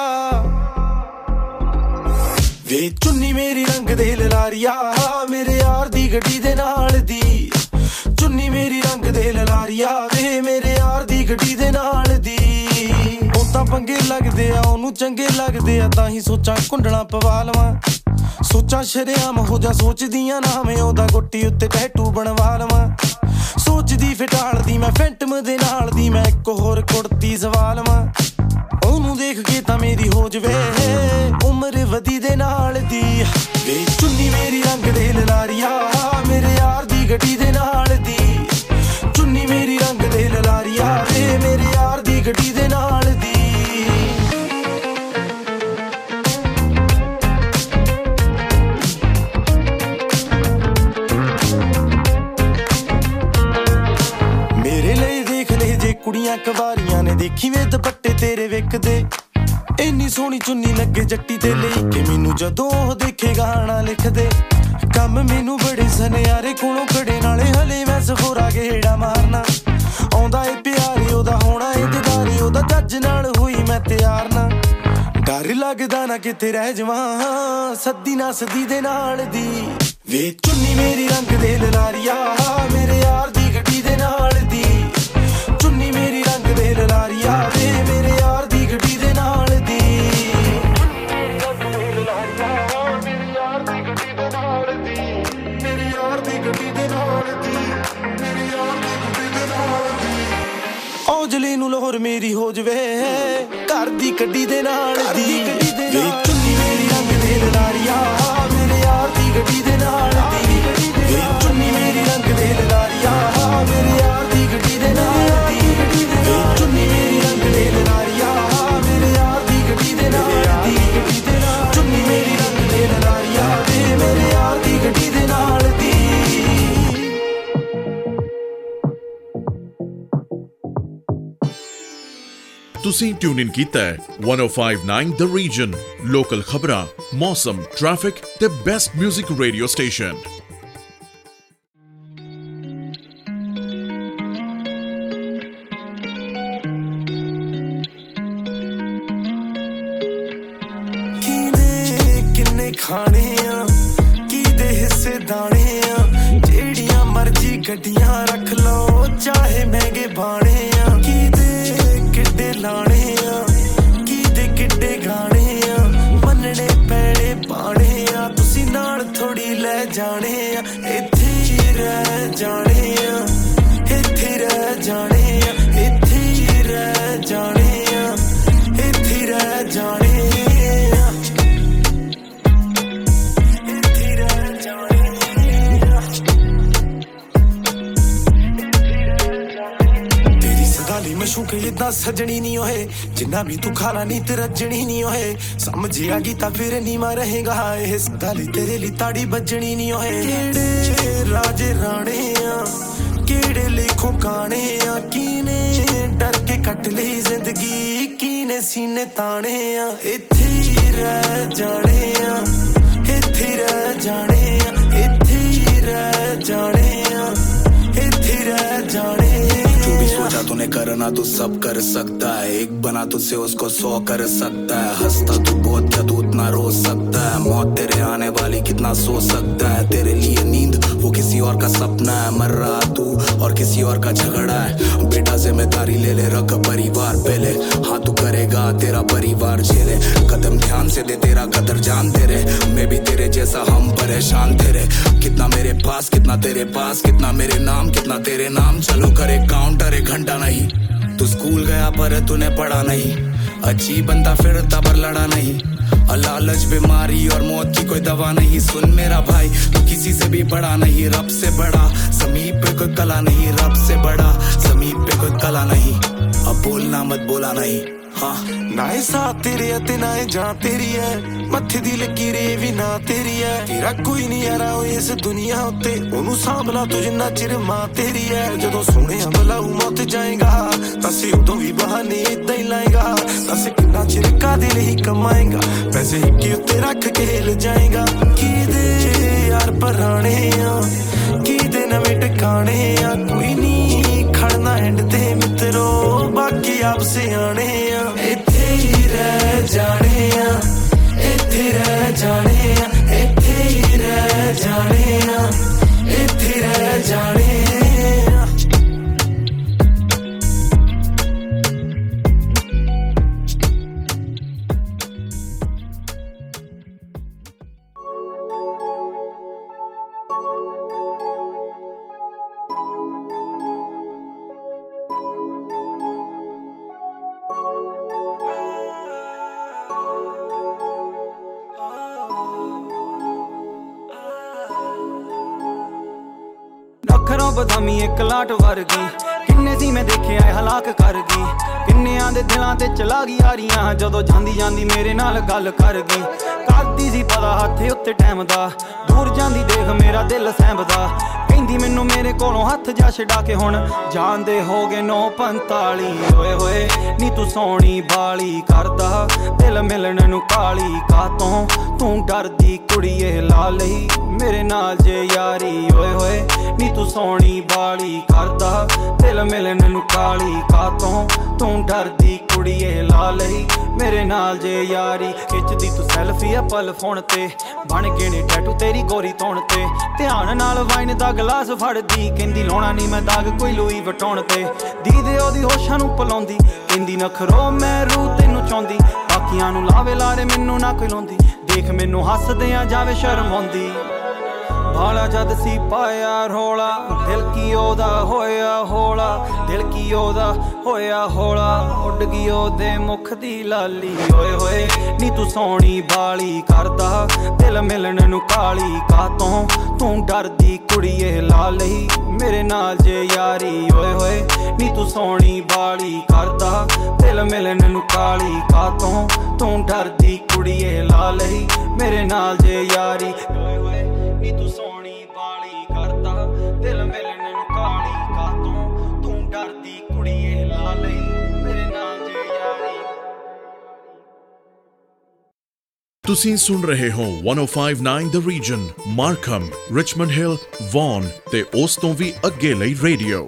वे चुन्नी मेरी रंग दे ललारिया मेरे यार दी गड्डी दे नाल दी चुन्नी मेरी रंग दे ललारिया वे मेरे यार दी गड्डी दे नाल दी ਉਹ ਤਾਂ ਪੰਗੇ ਲੱਗਦੇ ਆ ਉਹਨੂੰ ਚੰਗੇ ਲੱਗਦੇ ਆ ਤਾਂ ਹੀ ਸੋਚਾਂ ਕੁੰਡਲਾਂ ਪਵਾ ਲਵਾਂ ਸੋਚਾਂ ਸ਼ਰਿਆਮ ਹੋ ਜਾ ਸੋਚਦੀਆਂ ਨਾ ਮੈਂ ਉਹਦਾ ਗੁੱਟੀ ਉੱਤੇ ਟੈਟੂ ਬਣਵਾ ਲਵਾਂ ਸੋਚਦੀ ਫਟਾਲਦੀ ਮੈਂ ਫੈਂਟਮ ਦੇ ਨਾਲ ਦੀ ਮੈਂ ਇੱਕ ਹੋਰ ਕੁੜਤੀ ਸਵਾ ਲਵਾਂ ਉਹਨੂੰ ਦੇਖ ਕੇ ਤਾਂ ਮੇਰੀ ਹੋ ਜਵੇ ਉਮਰ ਵਧੀ ਦੇ ਨਾਲ ਦੀ ਵੇ ਚੁੰਨੀ ਮੇਰੀ ਰੰਗ ਦੇ ਲਲਾਰੀਆ ਮੇਰੇ ਯਾਰ ਦੀ ਗੱਡੀ ਦੇ ਨਾਲ ਦੀ ਚੁੰਨੀ ਮੇਰੀ ਰੰਗ ਦੇ ਲਲਾਰੀਆ ਵੇ ਮੇਰੇ ਯਾਰ ਦੀ ਗੱਡੀ ਦੇ ਨਾਲ ਦੀ ਮੇਰੇ ਲਈ ਦੇਖ ਲੈ ਜੇ ਕੁੜੀਆਂ ਕਵਾਰੀਆਂ ਨੇ ਦੇਖੀ ਵੇ ਦੁਪੱਟੇ ਤੇਰੇ ਵੇਖਦੇ ਇੰਨੀ ਸੋਹਣੀ ਚੁੰਨੀ ਲੱਗੇ ਜੱਟੀ ਤੇ ਲਈ ਕਿ ਮੈਨੂੰ ਜਦੋਂ ਉਹ ਦੇਖੇ ਗਾਣਾ ਲਿਖਦੇ ਕੰਮ ਮੈਨੂੰ ਬੜੇ ਸਨਿਆਰੇ ਕੋਲੋਂ ਖੜੇ ਨਾਲੇ ਹਲੇ ਮੈਂ ਸਫੋਰਾ ਗੇੜਾ ਮਾਰਨਾ ਆਉਂਦਾ ਏ ਪਿਆਰੇ ਉਹਦਾ ਹੋਣਾ ਏ ਦਿਦਾਰੇ ਉਹਦਾ ਜੱਜ ਨਾਲ ਹੋਈ ਮੈਂ ਤਿਆਰ ਨਾ ਡਰ ਲੱਗਦਾ ਨਾ ਕਿਤੇ ਰਹਿ ਜਾਵਾਂ ਸੱਦੀ ਨਾ ਸੱਦੀ ਦੇ ਨਾਲ ਦੀ ਵੇ ਚੁੰਨੀ ਮੇਰੀ ਰੰਗ ਦੇ ਲਲਾਰੀਆ ਮੇਰੇ ਯਾਰ ਦੀ ਗੱਡੀ ਦੇ ਨਾਲ ਦੀ ਚੁੰਨੀ ਮੇਰੀ ਰੰਗ ਦੇ ਲਲਾਰੀਆ ਵੇ ਮੇਰੇ ਯਾਰ ਦੀ ਗੱਡੀ ਦੇ ਨਾਲ ਦੀ ਔਜਲੇ ਨੂੰ ਲੋਹਰ ਮੇਰੀ ਹੋ ਜਵੇ ਘਰ ਦੀ ਗੱਡੀ ਦੇ ਨਾਲ ਦੀ ਵੇ ਚੁੰਨੀ ਮੇਰੀ ਰੰਗ ਦੇ ਲਲਾਰੀਆ ਮੇਰੇ ਯਾਰ ਦੀ ਗੱਡੀ ਦੇ ਨਾਲ ਦੀ ਵੇ ਚੁੰਨੀ ਮੇਰੀ ਰੰਗ ਦੇ ਲਲਾਰੀਆ ਮੇਰੇ ਯਾਰ ਦੀ ਗੱਡੀ ਦੇ ਨਾਲ ਦੀ ਵੇ ਚੁੰਨੀ ਮੇਰੀ ਰੰਗ ਦੇ ਲਲਾਰੀਆ ਮੇਰੇ ਯਾਰ ਦੀ ਗੱਡੀ ਦੇ ਨਾਲ ਦੀ ਚੁੰਨੀ ਮੇਰੀ ਰੰਗ ਦੇ ਲਲਾਰੀਆ ਵੇ ਮੇਰੇ ਯਾਰ ਦੀ ਗੱਡੀ ਦੇ ਨਾਲ ਦੀ ਤੁਸੀਂ ਟਿਊਨ ਇਨ ਕੀਤਾ ਹੈ one oh five point nine the region local ਖਬਰਾਂ ਮੌਸਮ ਟ੍ਰੈਫਿਕ ਤੇ ਬੈਸਟ 뮤직 ਰੇਡੀਓ ਸਟੇਸ਼ਨ ਕਿਨੇ ਕਿੰਨੇ ਖਾਣੇ ਆ ਕਿਹਦੇ ਹਿੱਸੇ ਦਾਣੇ ਆ ਜਿਹੜੀਆਂ ਮਰਜ਼ੀ ਗੱਡੀਆਂ ਰੱਖ ਲਓ ਚਾਹੇ ਮਹਿੰਗੇ ਬਾਣੇ ਆ ਕਿਹਦੇ ਲਾਣੇ ਆ ਕਿਹਦੇ ਕਿੱਡੇ ਗਾਣੇ ਆ ਮੰਨਣੇ ਪੈਣੇ ਪਾਣੇ ਆ ਤੁਸੀਂ ਨਾਲ ਥੋੜੀ ਲੈ ਜਾਣੇ ਆ ਇੱਥੇ ਹੀ ਰਹਿ ਜਾਣੇ ਆ ਇੱਥੇ ਰਹਿ ਜਾਣੇ ਆ ਇੱਥੇ ਹੀ ਰਹਿ ਜਾਣੇ ਆ ਇੱਥੇ ਹੀ ਰਹਿ ਜਾਣੇ ਆ ਇੱਥੇ ਰਹਿ ਜਾਣੇ ਗਾਲੀ ਮਸ਼ੂਕ ਇਦਾਂ ਸਜਣੀ ਨਹੀਂ ਹੋਏ ਜਿੰਨਾ ਵੀ ਤੂੰ ਖਾਲਾ ਨਹੀਂ ਤੇ ਰੱਜਣੀ ਨਹੀਂ ਹੋਏ ਸਮਝ ਆ ਗਈ ਤਾਂ ਫਿਰ ਨਹੀਂ ਮਾ ਰਹੇਗਾ ਇਸ ਗਾਲੀ ਤੇਰੇ ਲਈ ਤਾੜੀ ਵੱਜਣੀ ਨਹੀਂ ਹੋਏ ਕਿਹੜੇ ਰਾਜੇ ਰਾਣੇ ਆ ਕਿਹੜੇ ਲੇਖੋਂ ਕਾਣੇ ਆ ਕਿਨੇ ਡਰ ਕੇ ਕੱਟ ਲਈ ਜ਼ਿੰਦਗੀ ਕਿਨੇ ਸੀਨੇ ਤਾਣੇ ਆ ਇੱਥੇ ਹੀ ਰਹਿ ਜਾਣੇ ਆ ਇੱਥੇ ਹੀ ਰਹਿ ਜਾਣੇ ਆ ਇੱਥੇ ਹੀ ਰਹਿ ਜਾਣੇ ਆ ਇੱਥੇ ਹੀ ਰਹਿ ਜਾਣੇ सोचा तूने करना तो सब कर सकता है एक बना तुझसे उसको सौ कर सकता है हंसता तू बहुत क्या तू उतना रो सकता है मौत तेरे आने वाली कितना सो सकता है तेरे लिए नींद वो किसी और का सपना है मर रहा तू और किसी और का झगड़ा है बेटा जिम्मेदारी ले ले रख परिवार पहले हाँ तू करेगा तेरा परिवार झेले कदम ध्यान से दे तेरा कदर जान तेरे मैं भी तेरे जैसा हम परेशान तेरे कितना मेरे पास कितना तेरे पास कितना मेरे नाम कितना तेरे नाम चलो करे काउंटर एक घंटा नहीं तू स्कूल गया पर तूने पढ़ा नहीं अच्छी बनता फिरता पर लड़ा नहीं लालच बीमारी और मौत की कोई दवा नहीं सुन मेरा भाई तू किसी से भी बड़ा नहीं रब से बड़ा, समीप पे कोई कला नहीं रब से बड़ा, समीप पे कोई कला नहीं, अब बोलना मत बोला नहीं। हाँ ना साथ तेरे ते ना जां तेरी है, मत्थे दी लकीरे भी ना तेरी है, तेरा कोई नहीं यारा इस दुनिया उत्ते, ओनू सांभला तू जिन्ना चिर मां तेरी है। जदों सोहणे बलाऊ मौत जाएगा दस उदों भी बहाने इदां ही लाएगा, दस किन्ना चिर कादे लई कमाएगा, पैसे हिक्के उत्ते रख के हिल जाएगा। की दे यार पराने आ की दे नवें टिकाणे आ, कोई नहीं खड़ना एंड ते मित्रो बाकी आप सियाणे आ, इत्थे ही रह जाने आ, इत्थे रह जाने आ, इत्थे ही रह जाने आ, इत्थे रह जाने आ। ਅੱਖਰਾਂ ਬਦਾਮੀ ਇੱਕ ਲਾਟ ਵਰਗੀ, ਕਿੰਨੇ ਸੀ ਮੈਂ ਦੇਖੇ ਆਏ ਹਲਾਕ ਕਰ ਗਈ, ਕਿੰਨਿਆਂ ਦੇ ਦਿਲਾਂ ਤੇ ਚਲਾ ਗਈ ਯਾਰੀਆਂ, ਜਦੋਂ ਜਾਂਦੀ ਜਾਂਦੀ ਮੇਰੇ ਨਾਲ ਗੱਲ ਕਰ ਗਈ, ਕਰਦੀ ਸੀ ਪਤਾ ਹੱਥ ਉੱਤੇ ਟਾਈਮ ਦਾ, ਦੂਰ ਜਾਂਦੀ ਦੇਖ ਮੇਰਾ ਦਿਲ ਸਹਿੰਬਦਾ, ਕਹਿੰਦੀ ਮੈਨੂੰ ਮੇਰੇ ਕੋਲੋਂ ਹੱਥ ਜਾ ਛਡਾ ਕੇ ਹੁਣ ਜਾਂਦੇ ਹੋ ਗਏ ਨੌ ਪੰਤਾਲੀ, ਓਏ ਹੋਏ ਨੀ ਤੂੰ ਸੋਹਣੀ ਬਾਲੀ ਕਰਦਾ ਦਿਲ ਮਿਲਣ ਨੂੰ ਕਾਲੀ, ਕਾਤੋਂ ਤੂੰ ਡਰਦੀ ਕੁੜੀਏ ਲਾ ਲਈ ਮੇਰੇ ਨਾਲ ਜੇ ਯਾਰੀ, ਓਏ ਹੋਏ ਨੀ ਤੂੰ ਸੋਹਣੀ ਬਾਲੀ ਕਰਦਾ ਦਿਲ ਮਿਲਣ ਨੂੰ ਕਾਲੀ, ਕਾਤੋਂ ਤੂੰ ਡਰਦੀ ਕੁੜੀਏ ਲਾ ਲਈ ਮੇਰੇ ਨਾਲ ਜੇ ਯਾਰੀ, ਖਿੱਚਦੀ ਤੂੰ ਸੈਲਫੀ ਆ ਪਲ ਫੋਨ ਤੇ, ਬਣ ਗਏ ਨੇ ਟੈਟੂ ਤੇਰੀ ਗੋਰੀ ਤੌਣ ਤੇ, ਧਿਆਨ ਨਾਲ ਵਾਈਨ ਦਾ ਗਲਾਸ ਫੜਦੀ, ਕਹਿੰਦੀ ਲਾਉਣਾ ਨਹੀਂ ਮੈਂ ਦਾਗ ਕੋਈ ਲੂਈ ਵਟਾਉਣ ਤੇ, ਦੀਦੇ ਉਹਦੀ ਹੋਸ਼ਾਂ ਨੂੰ ਪਲਾਉਂਦੀ, ਕਹਿੰਦੀ ਨਖਰੋ ਮੈਂ ਰੂ ਤੈਨੂੰ ਚਾਹੁੰਦੀ, ਬਾਕੀਆਂ ਨੂੰ ਲਾਵੇ ਲਾਰੇ ਮੈਨੂੰ ਨਾ ਕੋਈ ਲਾਉਂਦੀ, ਦੇਖ ਮੈਨੂੰ ਹੱਸਦਿਆਂ ਜਾਵੇ ਸ਼ਰਮ ਆਉਂਦੀ, ਭਾਲਾ ਜਦ ਸੀ ਪਾਇਆ ਰੋਲਾ, ਦਿਲ ਕੀ ਉਹਦਾ ਹੋਇਆ ਹੌਲਾ, ਦਿਲ ਕੀ ਉਹਦਾ ਹੋਇਆ ਹੌਲਾ, ਉੱਡ ਗਈ ਉਹਦੇ ਮੁਖ ਦੀ ਲਾਲੀ, ਓਏ ਹੋਏ ਨੀ ਤੂੰ ਸੋਹਣੀ ਬਾਲੀ ਕਰਦਾ ਦਿਲ ਮਿਲਣ ਨੂੰ ਕਾਲੀ, ਕਾਤੋਂ ਤੂੰ ਡਰਦੀ ਕੁੜੀਏ ਲਾ ਲਈ ਮੇਰੇ ਨਾਲ ਜੇ ਯਾਰੀ, ਓਏ ਹੋਏ ਨੀ ਤੂੰ ਸੋਹਣੀ ਬਾਲੀ ਕਰਦਾ ਦਿਲ ਮਿਲਣ ਨੂੰ ਕਾਲੀ, ਕਾਤੋਂ ਤੂੰ ਡਰਦੀ ਕੁੜੀਏ ਲਾ ਲਈ ਮੇਰੇ ਨਾਲ ਜੇ ਯਾਰੀ, ਓਏ ਹੋਏ ਨੀ ਤੂੰ ਸੋਹਣੀ ਬਾਲੀ ਕਰਦਾ ਦਿਲ ਮਿਲਣ ਨੂੰ ਕਾਲੀ, ਕਾਤੋਂ ਤੂੰ ਡਰਦੀ ਕੁੜੀਏ ਲਾ ਲਈ ਮੇਰੇ ਨਾਲ ਜੇ ਯਾਰੀ। ਤੁਸੀਂ ਸੁਣ ਰਹੇ ਹੋ one oh five point nine The Region, Markham, Richmond Hill, Vaughan ਤੇ ਉਸ ਤੋਂ ਵੀ ਅੱਗੇ ਲਈ ਰੇਡੀਓ।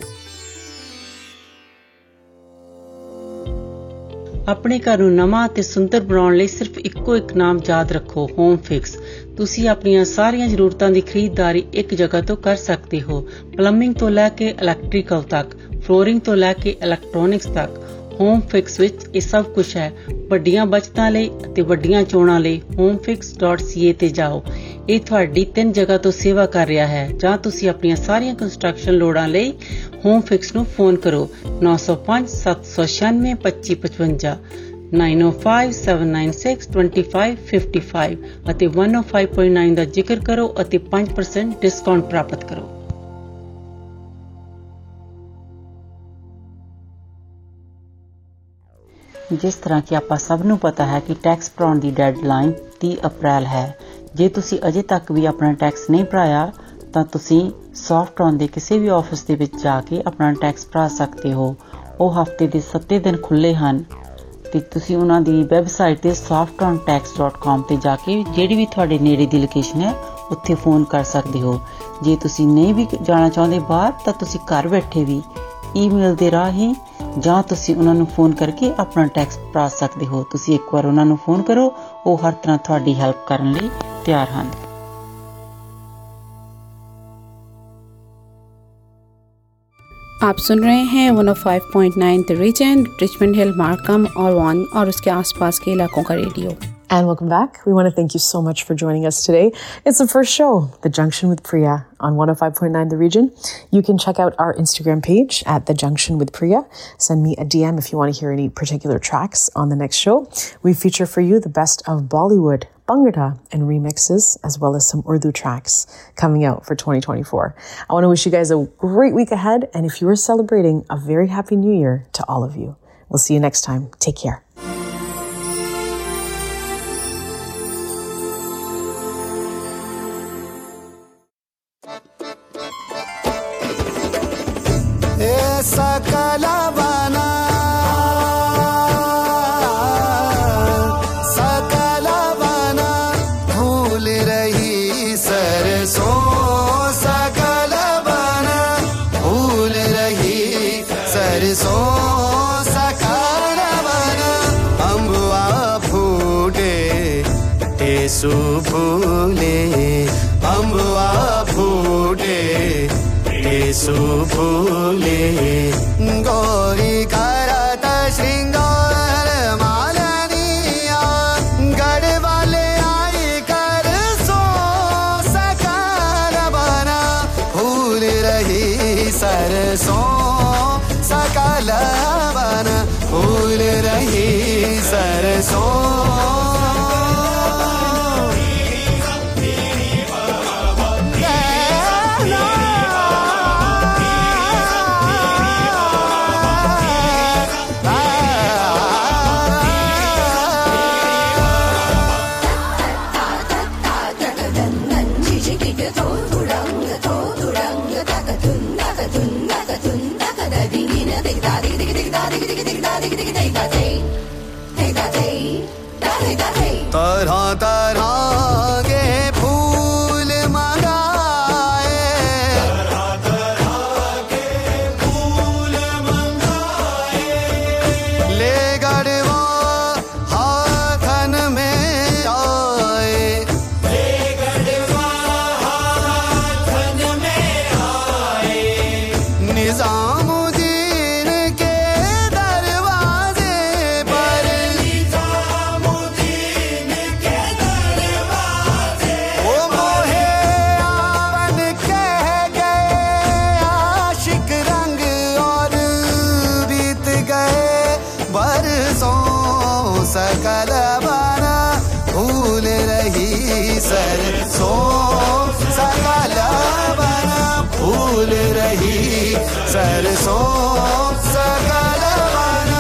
ਆਪਣੇ ਘਰ ਨੂੰ ਨਵਾਂ ਅਤੇ ਸੁੰਦਰ ਬਣਾਉਣ ਲਈ ਸਿਰਫ ਇੱਕੋ ਇੱਕ ਨਾਮ ਯਾਦ ਰੱਖੋ, ਹੋਮ ਫਿਕਸ। ਤੁਸੀਂ ਆਪਣੀਆਂ ਸਾਰੀਆਂ ਜ਼ਰੂਰਤਾਂ ਦੀ ਖਰੀਦਦਾਰੀ ਇੱਕ ਜਗ੍ਹਾ ਤੋਂ ਕਰ ਸਕਦੇ ਹੋ। ਪਲੰਬਿੰਗ ਤੋਂ ਲੈ ਕੇ ਇਲੈਕਟ੍ਰੀਕਲ ਤੱਕ, ਫਲੋਰਿੰਗ ਤੋਂ ਲੈ ਕੇ ਇਲੈਕਟ੍ਰੋਨਿਕਸ ਤੱਕ, ਹੋਮ ਫਿਕਸ ਵਿੱਚ ਇਹ ਸਭ ਕੁਝ ਹੈ। ਵੱਡੀਆਂ ਬਚਤਾਂ ਲਈ ਅਤੇ ਵੱਡੀਆਂ ਚੋਣਾਂ ਲਈ Home Fix dot C A ਤੇ ਜਾਓ। ਇਹ ਤੁਹਾਡੀ ਤਿੰਨ ਜਗ੍ਹਾ ਤੋਂ ਸੇਵਾ ਕਰ ਰਿਹਾ ਹੈ। ਜਾਂ ਤੁਸੀਂ ਆਪਣੀਆਂ ਸਾਰੀਆਂ ਕੰਸਟਰਕਸ਼ਨ ਲੋੜਾਂ ਲਈ ਹੋਮ ਫਿਕਸ ਨੂੰ ਫੋਨ ਕਰੋ ਨੌ ਸੌ ਪੰਜ ਸੱਤ ਸੌ ਛਿਆਨਵੇਂ ਪੱਚੀ ਪਚਵੰਜਾ nine oh five seven nine six two five five five ਅਤੇ one oh five point nine ਦਾ ਜ਼ਿਕਰ ਕਰੋ ਅਤੇ five percent ਡਿਸਕਾਊਂਟ ਪ੍ਰਾਪਤ ਕਰੋ। ਜਿਸ ਤਰ੍ਹਾਂ ਕਿ ਆਪਾਂ ਸਭ ਨੂੰ ਪਤਾ ਹੈ ਕਿ ਟੈਕਸ ਭਰਾਉਣ ਦੀ ਡੈਡਲਾਈਨ ਤੀਹ ਅਪ੍ਰੈਲ ਹੈ। ਜੇ ਤੁਸੀਂ ਅਜੇ ਤੱਕ ਵੀ ਆਪਣਾ ਟੈਕਸ ਨਹੀਂ ਭਰਾਇਆ ਤਾਂ ਤੁਸੀਂ ਸੌਫਟਟਾਊਨ ਦੇ ਕਿਸੇ ਵੀ ਆਫਿਸ ਦੇ ਵਿੱਚ ਜਾ ਕੇ ਆਪਣਾ ਟੈਕਸ ਭਰਾ ਸਕਦੇ ਹੋ। ਉਹ ਹਫ਼ਤੇ ਦੇ ਸੱਤੇ ਦਿਨ ਖੁੱਲ੍ਹੇ ਹਨ ਤੇ ਤੁਸੀਂ ਉਹਨਾਂ ਦੀ ਵੈਬਸਾਈਟ ਤੇ ਸੌਫਟਟਾਊਨ ਟੈਕਸ ਡਾਟ ਕਾਮ ਤੇ ਜਾ ਕੇ ਜਿਹੜੀ ਵੀ ਤੁਹਾਡੇ ਨੇੜੇ ਦੀ ਲੋਕੇਸ਼ਨ ਹੈ ਉੱਥੇ ਫੋਨ ਕਰ ਸਕਦੇ ਹੋ। ਜੇ ਤੁਸੀਂ ਨਹੀਂ ਵੀ ਜਾਣਾ ਚਾਹੁੰਦੇ ਬਾਹਰ ਤਾਂ ਤੁਸੀਂ ਘਰ ਬੈਠੇ ਵੀ ਈਮੇਲ ਦੇ ਰਾਹੀਂ ਜਾਂ ਤੁਸੀਂ ਉਹਨਾਂ ਨੂੰ ਫੋਨ ਕਰਕੇ ਆਪਣਾ ਟੈਕਸ ਭਰਾ ਸਕਦੇ ਹੋ। ਤੁਸੀਂ ਇੱਕ ਵਾਰ ਉਹਨਾਂ ਨੂੰ ਫੋਨ ਕਰੋ, ਉਹ ਹਰ ਤਰ੍ਹਾਂ ਤੁਹਾਡੀ ਹੈਲਪ ਕਰਨ ਲਈ ਤਿਆਰ ਹਨ। आप सुन रहे हैं one oh five point nine the region, Richmond Hill, Markham और वॉन और उसके आसपास के इलाकों का radio. And welcome back. We want to thank you so much for joining us today. It's the first show, The Junction with Priya, on one oh five point nine The Region. You can check out our Instagram page at The Junction with Priya. Send me a D M if you want to hear any particular tracks on the next show. We feature for you the best of Bollywood, Bhangra and remixes, as well as some Urdu tracks coming out for twenty twenty-four. I want to wish you guys a great week ahead, and if you are celebrating, a very happy new year to all of you. We'll see you next time. Take care. Sakala bana, sakala bana, bhool rahi sarson. Sakala bana, bhool rahi sarson. Sakala bana, ambwa phoote, tesu bhoole, ambwa phoote. सुफूले गौरी करत श्रृंगार मालनिया गढ़वाले आई कर सो सकाल बना फूल रही सरसों सकाल बना फूल रही सरसों तरह तरह के फूल मंगाए तरह तरह के फूल मंगाए ले गढ़वा हाथन में आए ले गढ़वा हाथन में आए निजामुद्दीन के दरवाजे पर निजामुद्दीन के दरवाजे ओ मोहे आवन कह गए आशिक रंग और बीत गए बरसों सकल बना भूल रही सरसों सकल बना भूल रही सरसों सकल बना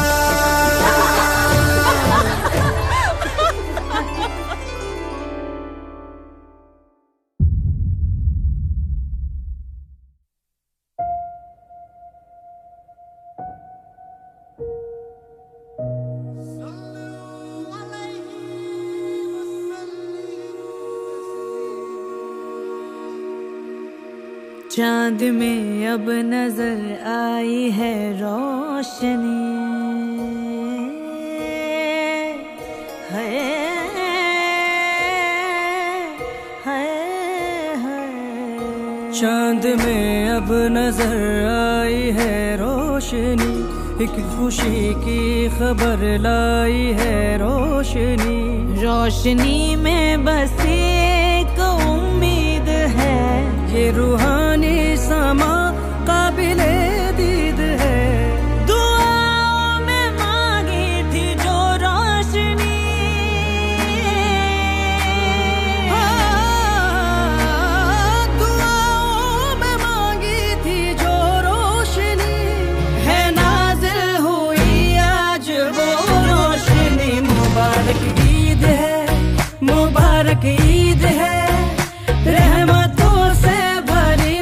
चांद में अब नजर आई है रोशनी है है है चांद में अब नजर आई है रोशनी एक खुशी की खबर लाई है रोशनी रोशनी में बस एक उम्मीद है ये रूहानी समा काबिले दीद है दुआओं में मांगी थी जो रोशनी दुआओं में मांगी थी जो रोशनी है नाज़िल हुई आज वो रोशनी मुबारक ईद है मुबारक ईद है रहमतों से भरी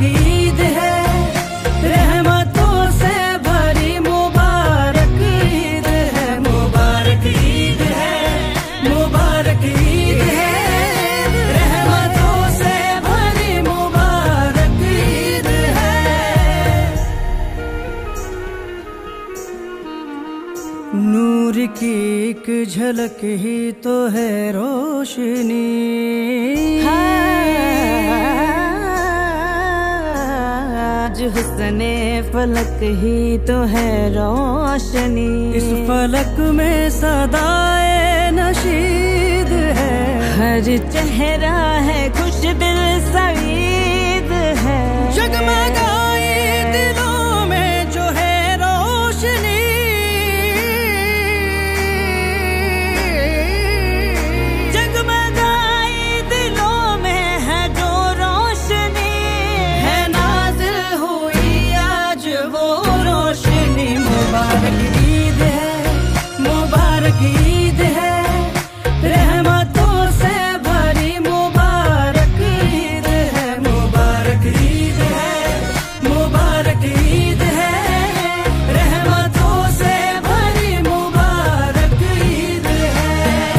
ईद है, रहमतों से भरी मुबारक ईद है, मुबारक ईद है, मुबारक ईद है, रहमतों से भरी मुबारक ईद है। नूर की एक झलक ही तो है रोशनी, आज हुस्ने फलक ही तो है रोशनी, इस फलक में सदाए नशीद है, हर चेहरा है खुश दिल सईद है, जगमगाए दिलों में जो है रोशनी, जगमगाए दिलों में है जो रोशनी, है नाज़िल हुई आज वो रोशनी, मुबारक ईद है, मुबारक ईद है, रहमतों से भरी मुबारक ईद है, मुबारक ईद है, मुबारक ईद है, रहमतों से भरी मुबारक ईद है।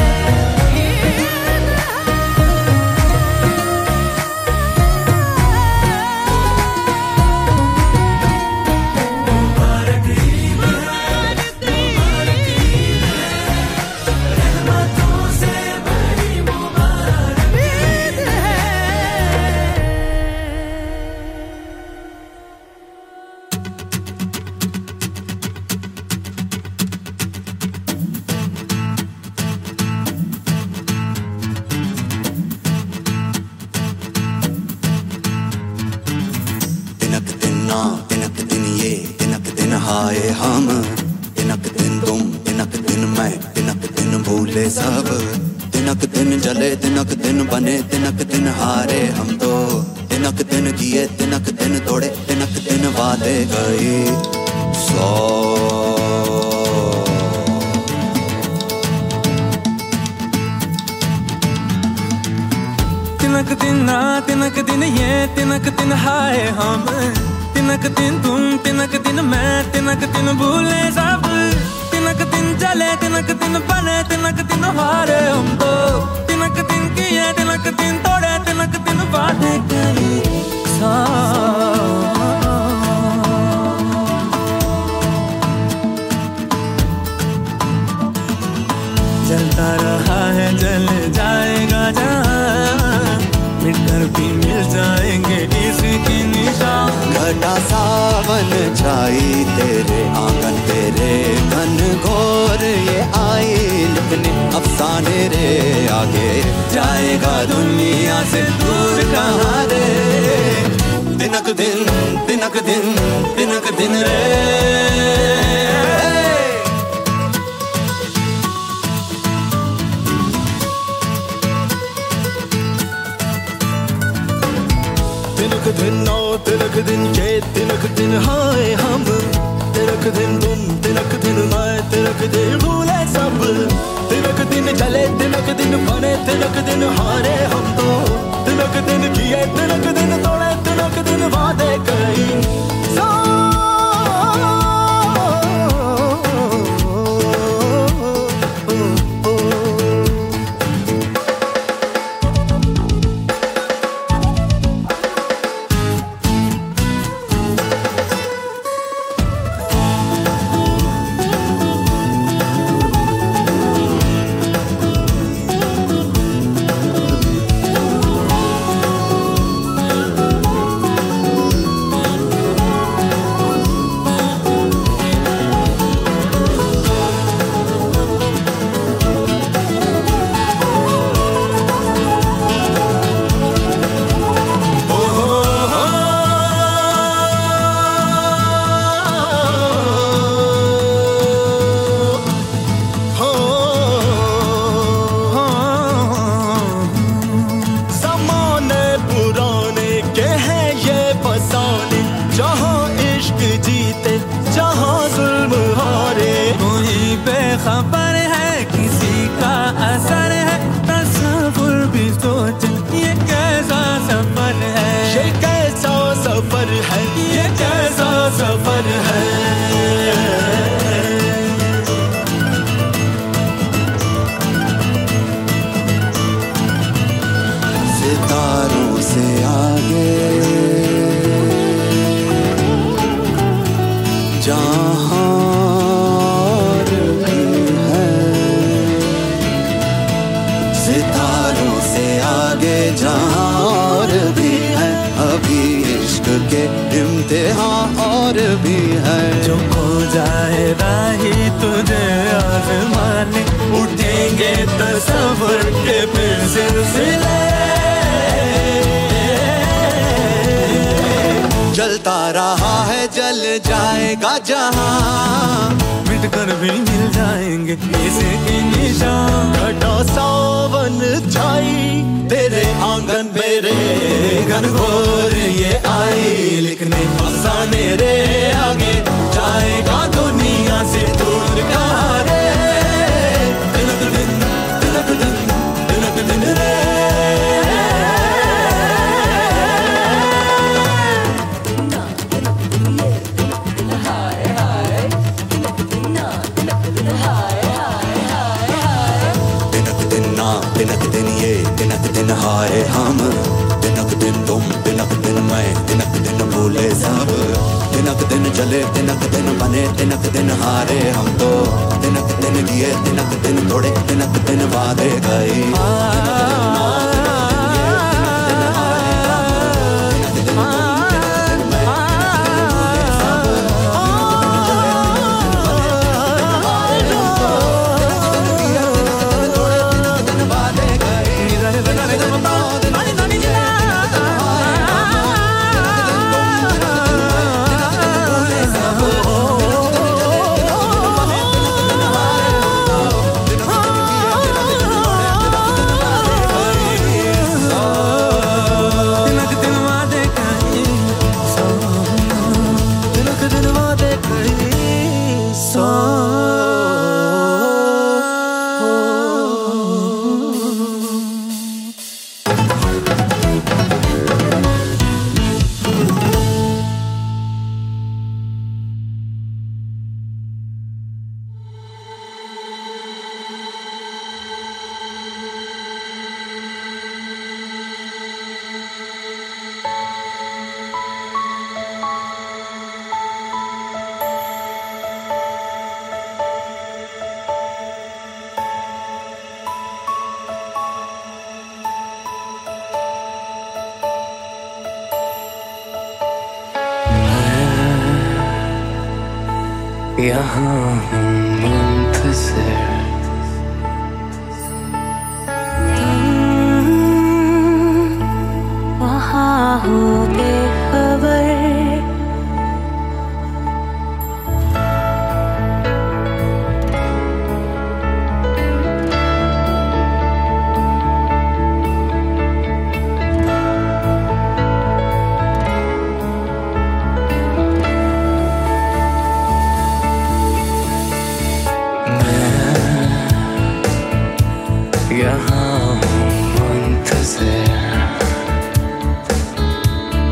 मुबारक ईद है, मुबारक ईद है, रहमतों से भरी मुबारक ईद है। तिनक दिन ना तिनक दिन ये तिनक दिन हाय हम, तिनक दिन तुम तिनक दिन मैं तिनक दिन भूले सब, तिनक दिन जले तिनक दिन बने तिनक दिन हारे हम तो, तिनक दिन किए तिनक दिन तोड़े तिनक दिन वादे गए सौ। तिनक दिन ना तिनक दिन ये तिनक दिन हाय हम, तिनक दिन तुम तिनक दिन मैं तिनक दिन भूले सब, तिनक दिन जले तिनक दिन बने तिनक दिन हारे हम तो, तिनक दिन किए तिनक दिन तोड़े तिनक दिन वादे गए सौ। जलता रहा है जल जाएगा जहाँ, मिटकर भी मिल जाएंगे इसकी निशान, घटा सावन छाई तेरे आंगन तेरे घन घोर ये आई लिखने अफसाने रे, आगे जाएगा दुनिया से दूर कहाँ रे, तिनक दिन तिनक दिन तिनक दिन रे। तिनक दिन नौ तिनक दिन ये तिनक दिन हाय हम, तिनक दिन तुम तिनक दिन मैं तिनक दिन भूले सब, तिनक दिन चले तिनक दिन बने तिनक दिन हारे हम तो, तिनक दिन किए तिनक दिन तोड़े तिनक दिन वादे कई सौ। खबर है किसी का असर है, तस्वुर भी सोच ये कैसा सफर है, ये कैसा सफर खबर है ये कैसा सफर है। सितारों से आगे जहां और भी है, सितारों से आगे जहां और भी है, अभी इश्क के इम्तिहान और भी है। जो खो जाए राही तुझे आज़माने, उठेंगे तस्वर के फिर सिलसिले। जलता रहा है जल जाएगा जहां, मिट कर भी मिल जाएंगे इसके निशान। घटा सावन छाई तेरे आंगन मेरे घनघोर ये आई, लिखने फसाने रे आगे जाएगा दुनिया से दूर कहाँ रे। तिलक दिन तिलक दिन तिलक दिन रे। दिनक दिन ये दिनक दिन हाय हम, दिनक दिन तुम दिनक दिन मैं, दिनक दिन भूले सब। दिनक दिन चले दिनक दिन बने, दिनक दिन हारे हम तो। दिनक दिन लिए दिनक दिन तोड़े, दिनक दिन वादे गए। यहाँ हूँ मुंतज़िर, वहाँ हो बेखबर। यहाँ हूँ मुंतज़िर,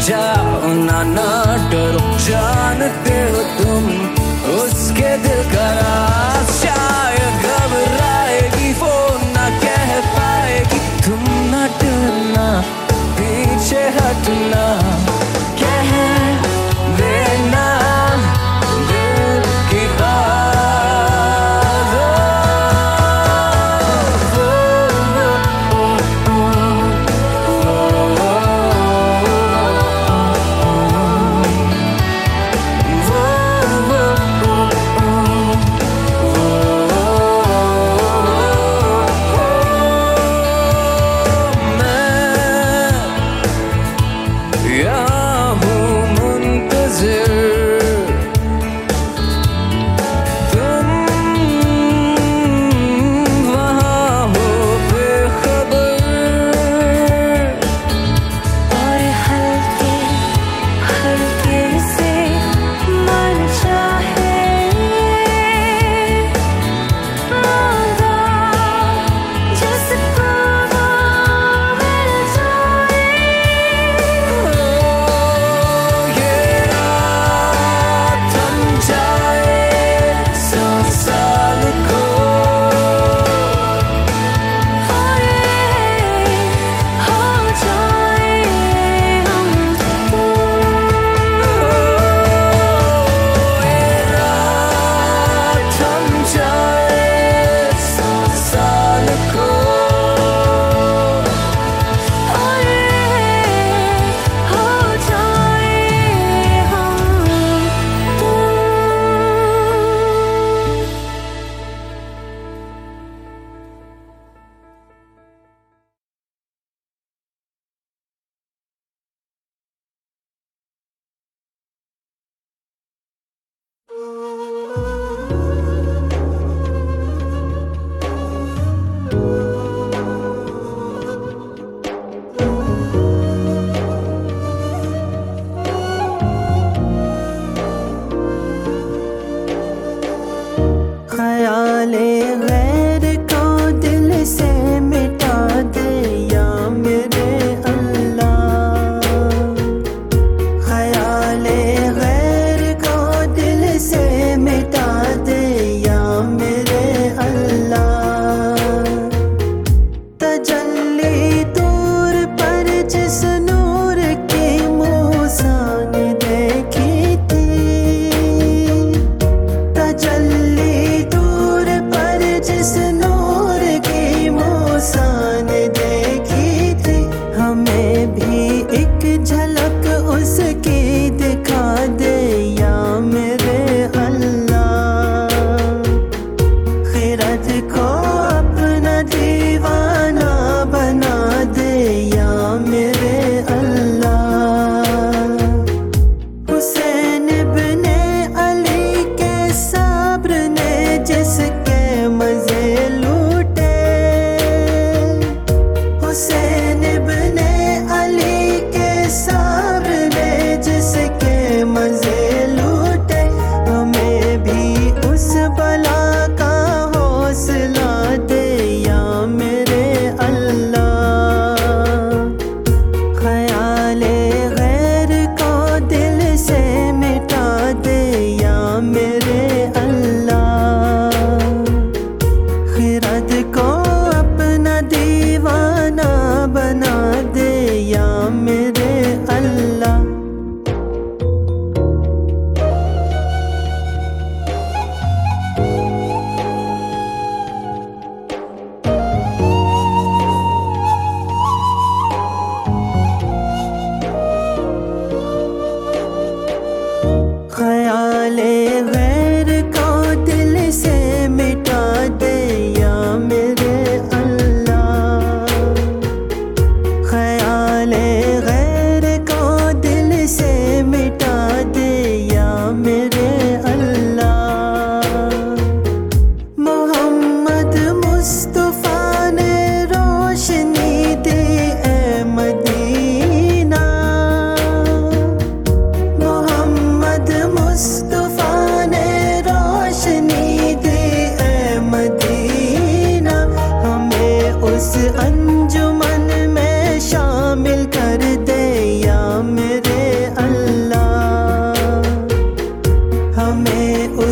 जाओ ना ना डरो, जानते हो तुम उसके दिल का राज। शायद घबराएगी वो ना कह पाएगी, तुम ना डरना पीछे हटना, कह देना दिल की बात। Oh,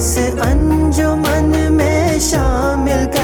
उसे अंजुमन में शामिल कर